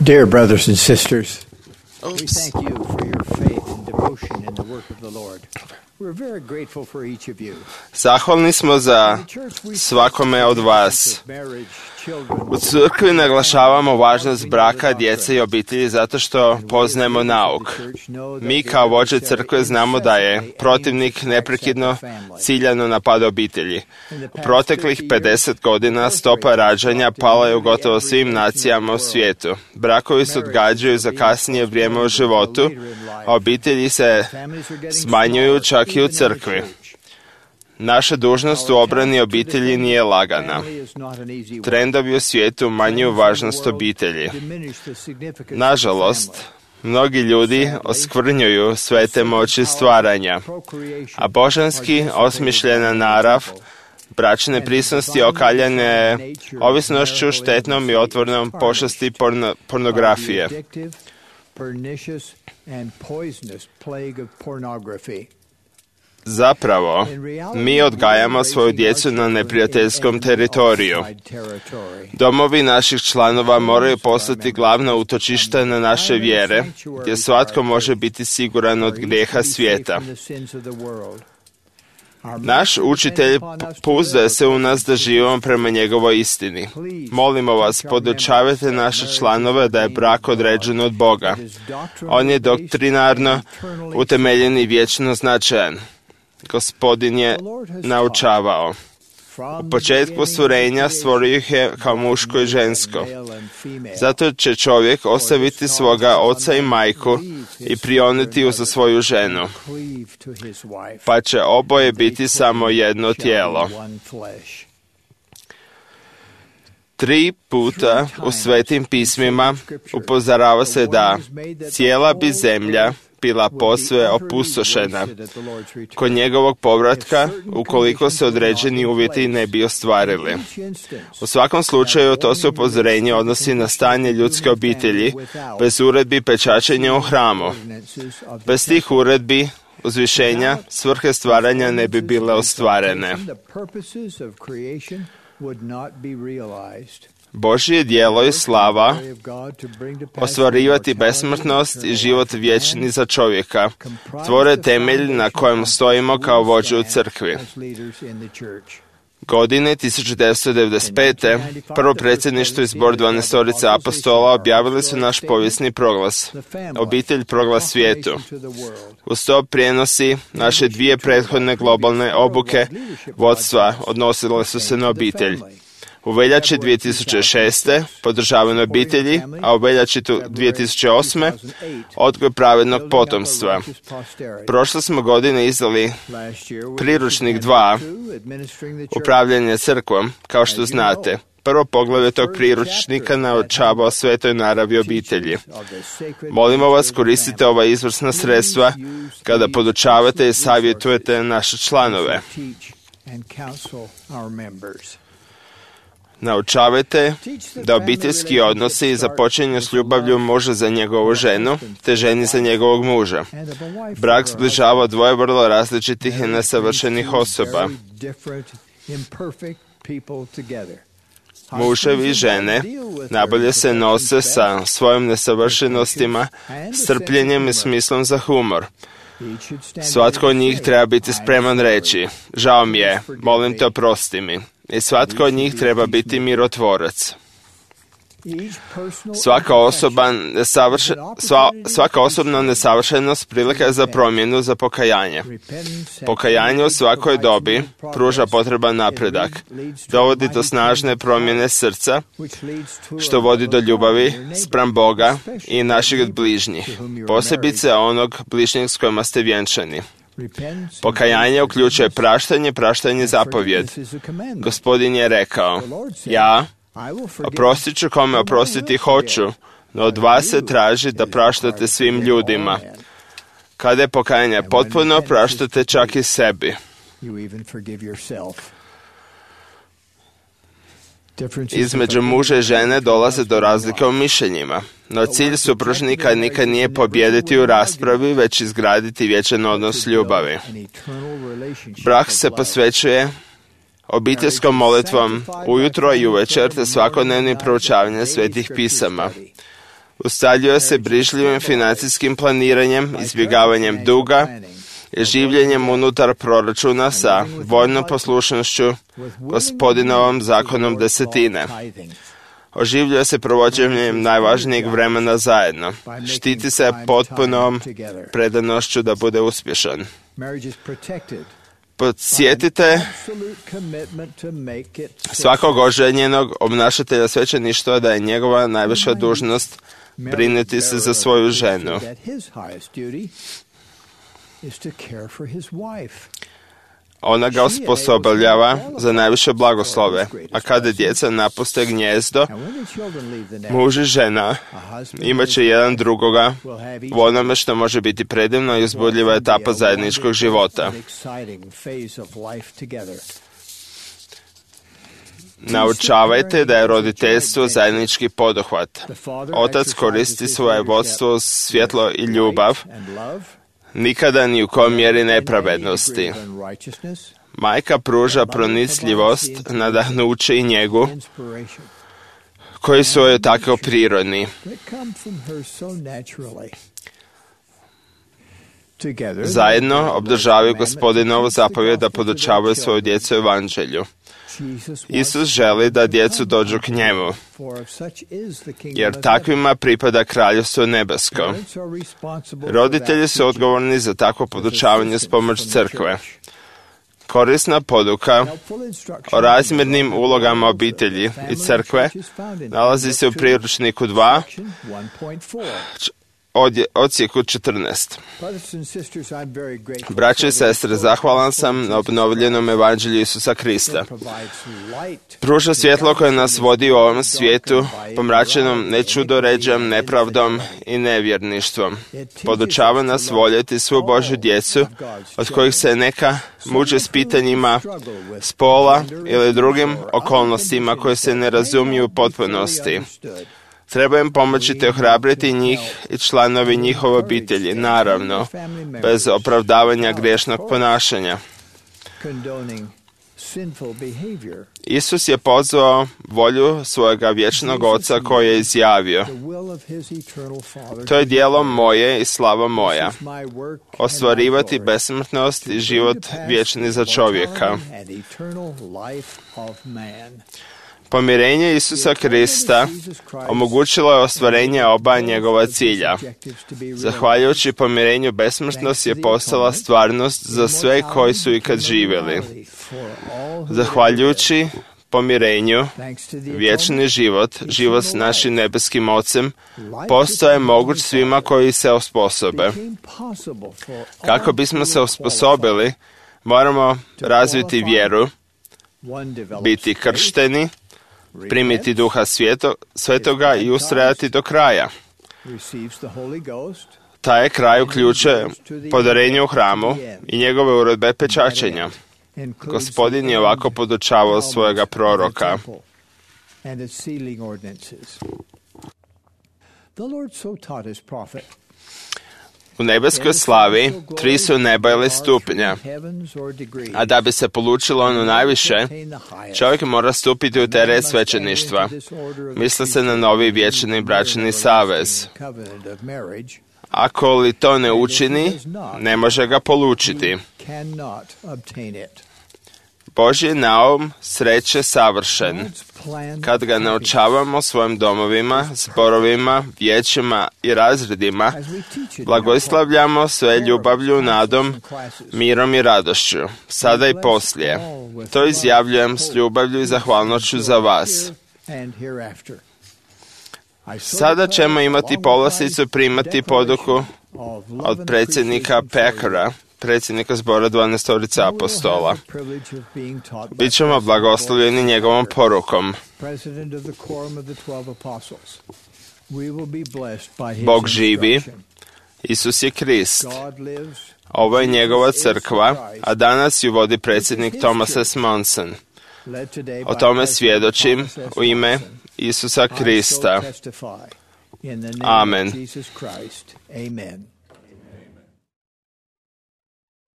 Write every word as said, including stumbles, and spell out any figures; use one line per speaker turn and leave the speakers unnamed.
Dear brothers and sisters, we thank you for your faith and devotion in the work of the Lord. We're very grateful for each of you.
Zahvalni smo za svakome od vas. U crkvi naglašavamo važnost braka, djece i obitelji zato što poznajemo nauk. Mi kao vođe crkve znamo da je protivnik neprekidno ciljano napada obitelji. U proteklih pedeset godina stopa rađanja pala je u gotovo svim nacijama u svijetu. Brakovi se odgađaju za kasnije vrijeme u životu, a obitelji se smanjuju čak i u crkvi. Naša dužnost u obrani obitelji nije lagana. Trendovi u svijetu umanjuju važnost obitelji. Nažalost, mnogi ljudi oskvrnjuju svete moći stvaranja, a božanski osmišljena narav bračne prisnosti okaljane ovisnošću, štetnom i otvornom pošasti porno, pornografije. Zapravo, mi odgajamo svoju djecu na neprijateljskom teritoriju. Domovi naših članova moraju postati glavna utočišta na naše vjere, gdje svatko može biti siguran od grijeha svijeta. Naš učitelj pouzdaje se u nas da živimo prema njegovoj istini. Molimo vas, podučavajte naše članove da je brak određen od Boga. On je doktrinarno utemeljen i vječno značajan. Gospodin je naučavao. U početku stvorenja stvorio ih je kao muško i žensko. Zato će čovjek ostaviti svoga oca i majku i prionuti uza svoju ženu, pa će oboje biti samo jedno tijelo. Tri puta u svetim pismima upozorava se da cijela bi zemlja bila posve opustošena kod njegovog povratka, ukoliko se određeni uvjeti ne bi ostvarili. U svakom slučaju to se upozorenje odnosi na stanje ljudske obitelji bez uredbi pečačenja u hramu. Bez tih uredbi uzvišenja svrhe stvaranja ne bi bile ostvarene. Božje djelo i slava ostvarivati besmrtnost i život vječni za čovjeka tvore temelj na kojem stojimo kao vođe u crkvi. Godine tisuću devetsto devedeset pete. prvo predsjedništvo i zbor dvanaestorice apostola objavili su naš povijesni proglas, obitelj proglas svijetu. Uz to prijenosi naše dvije prethodne globalne obuke vodstva odnosile su se na obitelj. U veljači dvije tisuće šeste. podržavanje obitelji, a u veljači dvije tisuće osme. odgoj pravednog potomstva. Prošle smo godine izdali priručnik dva, upravljanje crkvom, kao što znate. Prvo poglavlje tog priručnika naučava o svetoj naravi obitelji. Molimo vas, koristite ova izvrsna sredstva kada podučavate i savjetujete naše članove. Naučavajte da obiteljski odnosi započinju s ljubavlju muža za njegovu ženu, te ženi za njegovog muža. Brak zbližava dvoje vrlo različitih i nesavršenih osoba. Muževi i žene najbolje se nose sa svojim nesavršenostima, strpljenjem i smislom za humor. Svatko od njih treba biti spreman reći: žao mi je, molim te, oprosti mi. I svatko od njih treba biti mirotvorac. Svaka osoba nesavršen, sva, svaka osobna nesavršenost prilika je za promjenu, za pokajanje. Pokajanje u svakoj dobi pruža potreban napredak, dovodi do snažne promjene srca, što vodi do ljubavi spram Boga i naših bližnjih, posebice onog bližnjeg s kojima ste vjenčani. Pokajanje uključuje praštanje, praštanje zapovjed. Gospodin je rekao: ja oprostit ću kome oprostiti hoću, no od vas se traži da praštate svim ljudima. Kada je pokajanje potpuno, praštate čak i sebi. Između muža i žene dolaze do razlike u mišljenjima, no cilj supružnika nikad nije pobijediti u raspravi, već izgraditi vječan odnos ljubavi. Brak se posvećuje obiteljskom molitvom ujutro i uvečer te svakodnevnim proučavanjem svetih pisama. Ustaljuje se brižljivim financijskim planiranjem, izbjegavanjem duga i življenjem unutar proračuna sa voljnom poslušnošću Gospodinovom zakonom desetine. Oživljuje se provođenjem najvažnijeg vremena zajedno. Štiti se potpunom predanošću da bude uspješan. Podsjetite svakog oženjenog obnašatelja svećeništva da je njegova najviša dužnost brinuti se za svoju ženu. Ona ga osposobljava za najviše blagoslove, a kada djeca napuste gnjezdo, muž i žena imat će jedan drugoga u onome što može biti predivna i uzbudljiva etapa zajedničkog života. Naučavajte da je roditeljstvo zajednički poduhvat. Otac koristi svoje vodstvo, svjetlo i ljubav, nikada ni u kojoj mjeri nepravednosti. Majka pruža pronicljivost, nadahnuće i njegu, koji su joj tako prirodni. Zajedno obdržavaju Gospodinovu zapovjed da podučavaju svoju djecu evanđelju. Isus želi da djecu dođu k njemu, jer takvima pripada kraljevstvo nebesko. Roditelji su odgovorni za takvo podučavanje s pomoć crkve. Korisna poduka o razmjernim ulogama obitelji i crkve nalazi se u priručniku dva, odsjeku četrnaest. Braće i sestre, zahvalan sam na obnovljenom evanđelju Isusa Krista. Pruža svjetlo koje nas vodi u ovom svijetu, pomračenom nečudoređem, nepravdom i nevjerništvom. Podučava nas voljeti svu Božju djecu, od kojih se neka muče s pitanjima spola ili drugim okolnostima koje se ne razumiju u potpunosti. Treba im pomoći te ohrabriti njih i članovi njihove obitelji, naravno, bez opravdavanja griješnog ponašanja. Isus je pozvao volju svojega vječnog Oca koji je izjavio: to je djelo moje i slava moja, ostvarivati besmrtnost i život vječni za čovjeka. Pomirenje Isusa Krista omogućilo je ostvarenje oba njegova cilja. Zahvaljujući pomirenju, besmrtnost je postala stvarnost za sve koji su ikad živjeli. Zahvaljujući pomirenju, vječni život, život s našim nebeskim Ocem, postaje moguć svima koji se osposobe. Kako bismo se osposobili, moramo razviti vjeru, biti kršteni, primiti Duha Svjeto, Svetoga i ustrajati do kraja. Taj kraj uključuje podarenje u hramu i njegove uredbe pečačenja. Gospodin je ovako podučavao svojega proroka. U nebeskoj slavi tri su neba ili stupnja, a da bi se polučilo ono najviše, čovjek mora stupiti u teret svećeništva. Misli se na novi vječni bračni savez. Ako li to ne učini, ne može ga polučiti. Božji naum sreće savršen. Kad ga naučavamo svojim domovima, zborovima, vijećima i razredima, blagoslavljamo sve ljubavlju, nadom, mirom i radošću, sada i poslije. To izjavljujem s ljubavlju i zahvalnošću za vas. Sada ćemo imati povlasticu primati poduku od predsjednika Packera, predsjednika zbora dvanaestorice apostola. Bićemo blagoslovljeni njegovom porukom. Bog živi, Isus je Krist. Ovo je njegova crkva, a danas ju vodi predsjednik Thomas S. Monson. O tome svjedočim u ime Isusa Krista. Amen.